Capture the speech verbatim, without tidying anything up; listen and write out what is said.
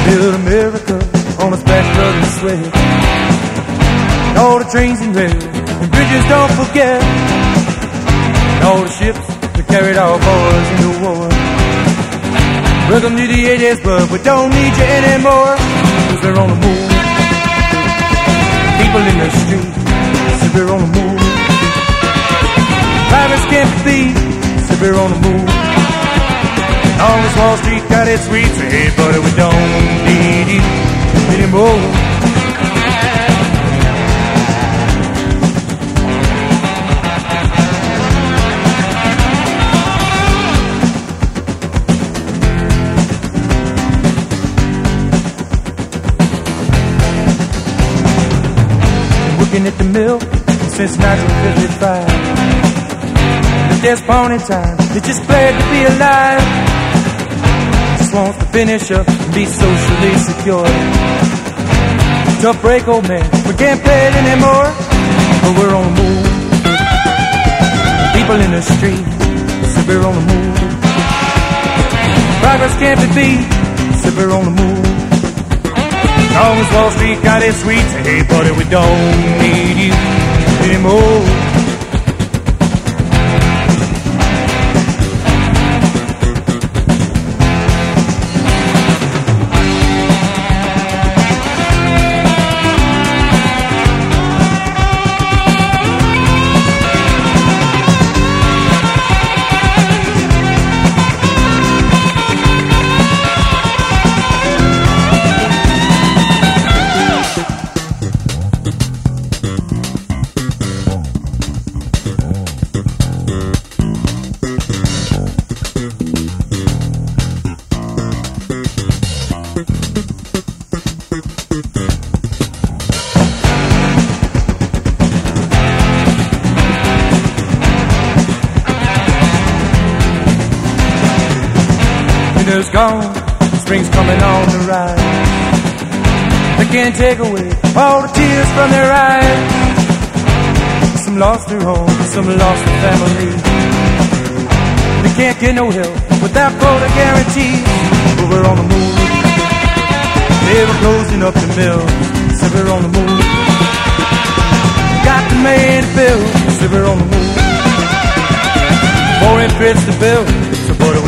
built America on its back brothers sweat. And all the trains and rails and bridges don't forget. And all the ships that carried our boys into war. Welcome to the eighties, but we don't need you anymore. Cause we're on the move. People in the street say we're on the move. Drivers can't be beat, say we're on the move. On this Wall Street got its sweet, say hey buddy, we don't need you anymore. Working at the mill since nineteen fifty-five. At this point in time, they're just glad to be alive. Just wants to finish up and be socially secure. Tough break, old man, we can't play it anymore. But we're on the move. People in the street say we're on the move. Progress can't be beat, say we're on the move. Always Wall Street got its sweet, say hey buddy, we don't need you anymore. Winter's gone, spring's coming on the rise. They can't take away all the tears from their eyes. Some lost their home, some lost their family. They can't get no help without quota guarantees. But we're on the move. They were closing up the mills, so we're on the move. Got the man to build, so we're on the move. More interest to build, so what do we